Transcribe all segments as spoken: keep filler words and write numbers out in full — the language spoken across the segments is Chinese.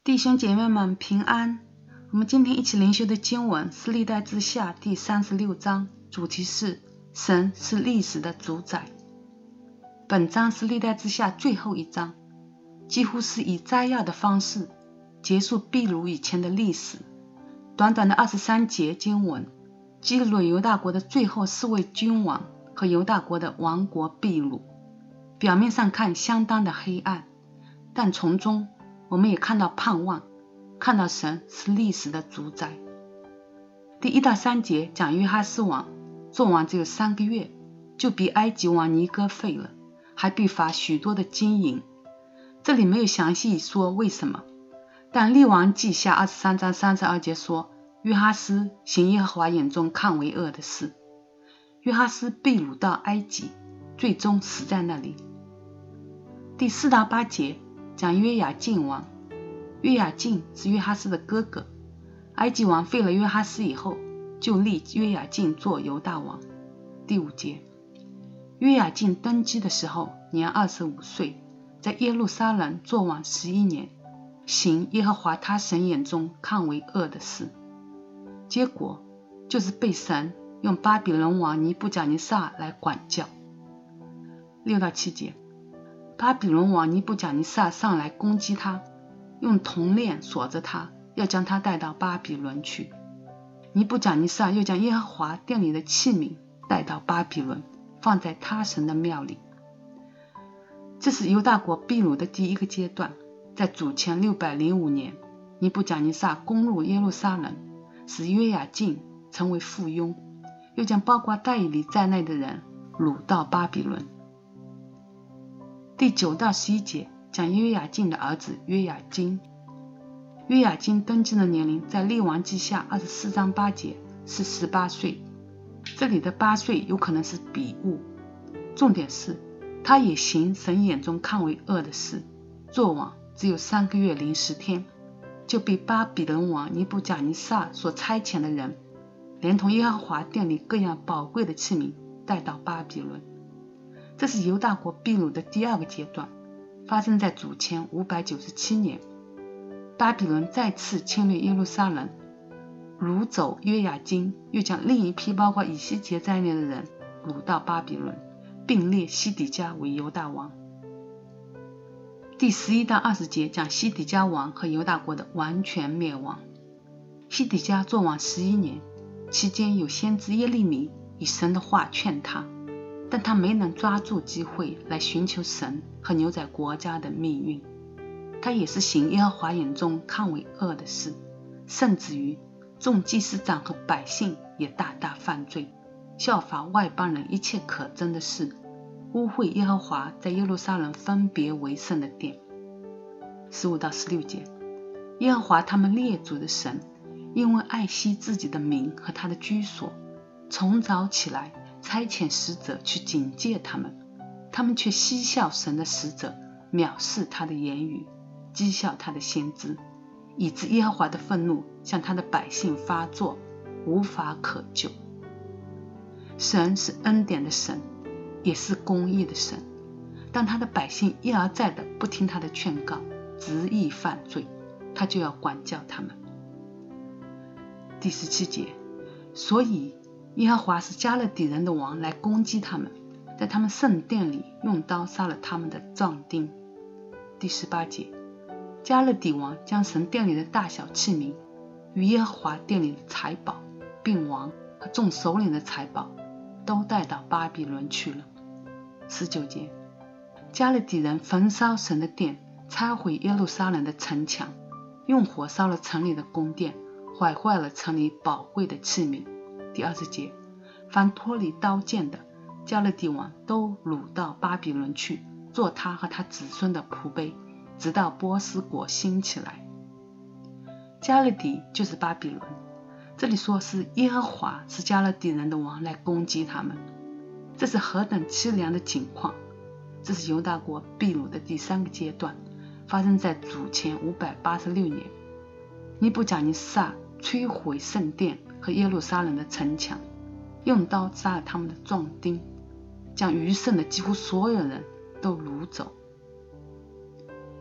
弟兄姐妹们平安。我们今天一起灵修的经文是历代志下第三十六章，主题是神是历史的主宰。本章是历代志下最后一章，几乎是以摘要的方式结束秘鲁以前的历史。短短的二十三节经文记录了犹大国的最后四位君王和犹大国的亡国秘鲁。表面上看相当的黑暗，但从中我们也看到盼望，看到神是历史的主宰。第一到三节讲约哈斯王做王只有三个月，就比埃及王尼哥废了，还被罚许多的金银。这里没有详细说为什么，但列王记下二十三章三十二节说，约哈斯行耶和华眼中看为恶的事。约哈斯被掳到埃及，最终死在那里。第四到八节讲约雅敬王，约雅敬是约哈斯的哥哥，埃及王废了约哈斯以后，就立约雅敬做犹大王。第五节，约雅敬登基的时候年二十五岁，在耶路撒冷做王十一年，行耶和华他神眼中看为恶的事。结果就是被神用巴比伦王尼布甲尼撒来管教。六到七节，巴比伦王尼布甲尼撒上来攻击他，用铜链锁着他，要将他带到巴比伦去。尼布甲尼撒又将耶和华殿里的器皿带到巴比伦，放在他神的庙里。这是犹大国被掳的第一个阶段。在主前六百零五年，尼布甲尼撒攻入耶路撒冷，使约雅敬成为附庸，又将包括代理在内的人掳到巴比伦。第九到十一节讲约雅敬的儿子约雅斤。约雅斤登基的年龄在列王记下二十四章八节是十八岁，这里的八岁有可能是比喻。重点是他也行神眼中看为恶的事，做王只有三个月零十天，就被巴比伦王尼布甲尼撒所差遣的人，连同耶和华殿里各样宝贵的器皿带到巴比伦。这是犹大国被掳的第二个阶段，发生在主前五百九十七年。巴比伦再次侵略耶路撒冷，掳走约雅斤，又将另一批包括以西结在内的人掳到巴比伦，并列西底家为犹大王。第十一到二十节讲西底家王和犹大国的完全灭亡。西底家做王十一年，期间有先知耶利米以神的话劝他，但他没能抓住机会来寻求神和牛仔国家的命运。他也是行耶和华眼中看为恶的事，甚至于众祭司长和百姓也大大犯罪，效法外邦人一切可憎的事，污秽耶和华在耶路撒冷分别为圣的殿。十五到十六节，耶和华他们列祖的神，因为爱惜自己的名和他的居所，从早起来差遣使者去警戒他们，他们却嬉笑神的使者，藐视他的言语，讥笑他的先知，以致耶和华的愤怒向他的百姓发作，无法可救。神是恩典的神，也是公义的神，当他的百姓一而再的不听他的劝告，执意犯罪，他就要管教他们。第十七节，所以耶和华是加勒底人的王来攻击他们，在他们圣殿里用刀杀了他们的壮丁。第十八节，加勒底王将神殿里的大小器皿与耶和华殿里的财宝，并王和众首领的财宝都带到巴比伦去了。十九节，加勒底人焚烧神的殿，拆毁耶路撒冷的城墙，用火烧了城里的宫殿，毁坏了城里宝贵的器皿。第二十节，凡脱离刀剑的，加勒底王都掳到巴比伦去，做他和他子孙的仆婢，直到波斯国兴起来。加勒底就是巴比伦，这里说是耶和华是加勒底人的王来攻击他们，这是何等凄凉的景况。这是犹大国被掳的第三个阶段，发生在主前五百八十六年。尼布甲尼撒摧毁圣殿和耶路撒冷的城墙，用刀杀了他们的壮丁，将余剩的几乎所有人都掳走。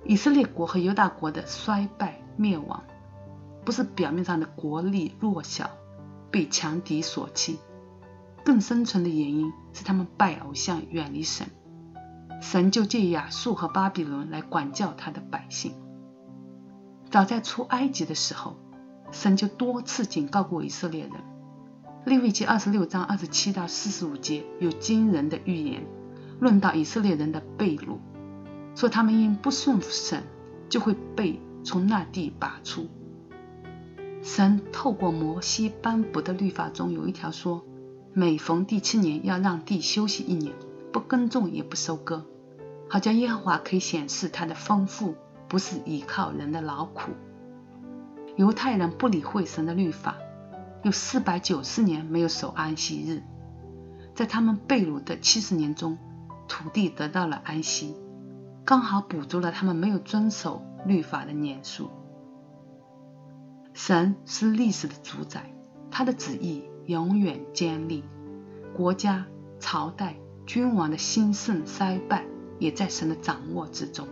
以色列国和犹大国的衰败灭亡，不是表面上的国力弱小被强敌所欺，更深层的原因是他们拜偶像，远离神。神就借亚述和巴比伦来管教他的百姓。早在出埃及的时候，神就多次警告过以色列人。利未记二十六章二十七到四十五节有惊人的预言，论到以色列人的被掳，说他们因不顺服神，就会被从那地拔出。神透过摩西颁布的律法中有一条说，每逢第七年要让地休息一年，不耕种也不收割，好叫耶和华可以显示他的丰富不是依靠人的劳苦。犹太人不理会神的律法，有四百九十年没有守安息日。在他们被掳的七十年中，土地得到了安息，刚好补足了他们没有遵守律法的年数。神是历史的主宰，他的旨意永远坚立。国家、朝代、君王的兴盛衰败也在神的掌握之中。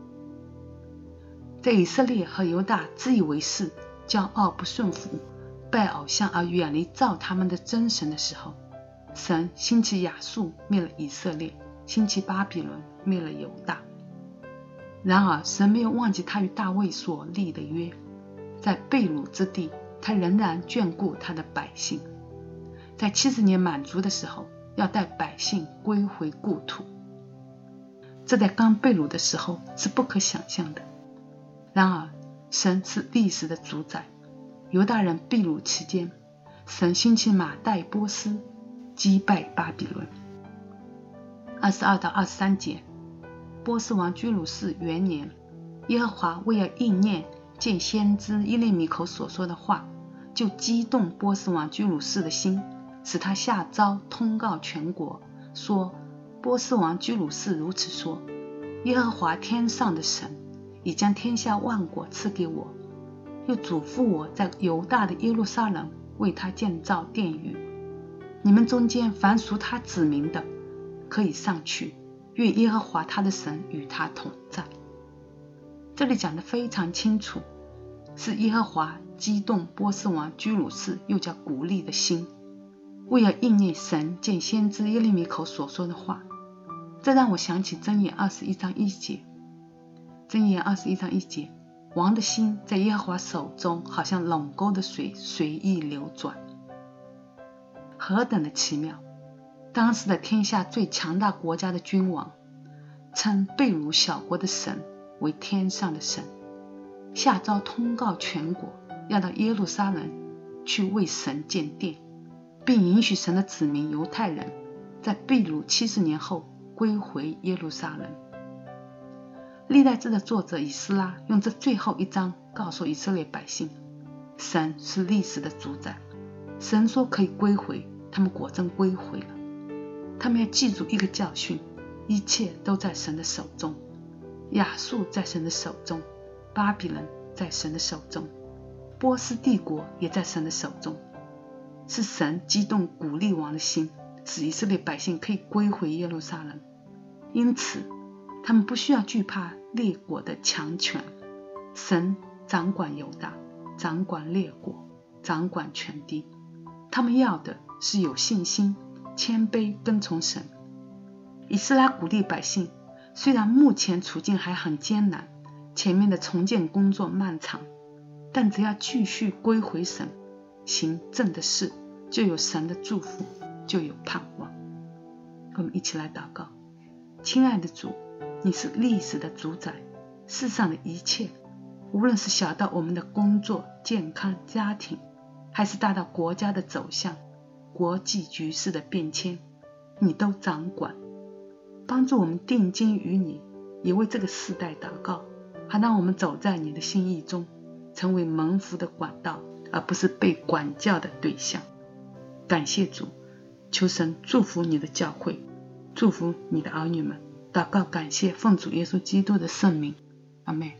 在以色列和犹大自以为是、骄傲不顺服、拜偶像而远离造他们的真神的时候，神兴起亚述灭了以色列，兴起巴比伦灭了犹大。然而神没有忘记他与大卫所立的约，在被掳之地，他仍然眷顾他的百姓。在七十年满足的时候，要带百姓归回故土。这在刚被掳的时候是不可想象的。然而神是历史的主宰，犹大人被掳期间，神兴起马代波斯击败巴比伦。二十二到二十三节，波斯王居鲁士元年，耶和华为了应验见先知耶利米口所说的话，就激动波斯王居鲁士的心，使他下诏通告全国，说波斯王居鲁士如此说，耶和华天上的神已将天下万国赐给我，又嘱咐我在犹大的耶路撒冷为他建造殿宇。你们中间凡属他子民的，可以上去，愿耶和华他的神与他同在。这里讲得非常清楚，是耶和华激动波斯王居鲁士又叫鼓励的心，为了应验神见先知耶利米口所说的话。这让我想起箴言二十一章一节，箴言二十一章一节，王的心在耶和华手中，好像垄沟的水随意流转。何等的奇妙！当时的天下最强大国家的君王，称被掳小国的神为天上的神，下诏通告全国，要到耶路撒冷去为神建殿，并允许神的子民犹太人在被掳七十年后归回耶路撒冷。历代志的作者以斯拉用这最后一章告诉以色列百姓，神是历史的主宰，神说可以归回，他们果真归回了。他们要记住一个教训，一切都在神的手中，亚述在神的手中，巴比伦在神的手中，波斯帝国也在神的手中。是神激动鼓励王的心，使以色列百姓可以归回耶路撒冷。因此他们不需要惧怕列国的强权，神掌管犹大，掌管列国，掌管全地。他们要的是有信心、谦卑跟从神。以斯拉鼓励百姓，虽然目前处境还很艰难，前面的重建工作漫长，但只要继续归回神，行正的事，就有神的祝福，就有盼望。我们一起来祷告。亲爱的主，你是历史的主宰，世上的一切，无论是小到我们的工作、健康、家庭，还是大到国家的走向、国际局势的变迁，你都掌管。帮助我们定睛于你，也为这个世代祷告，好让我们走在你的心意中，成为蒙福的管道，而不是被管教的对象。感谢主，求神祝福你的教会，祝福你的儿女们。祷告感谢，奉主耶稣基督的圣名，阿们。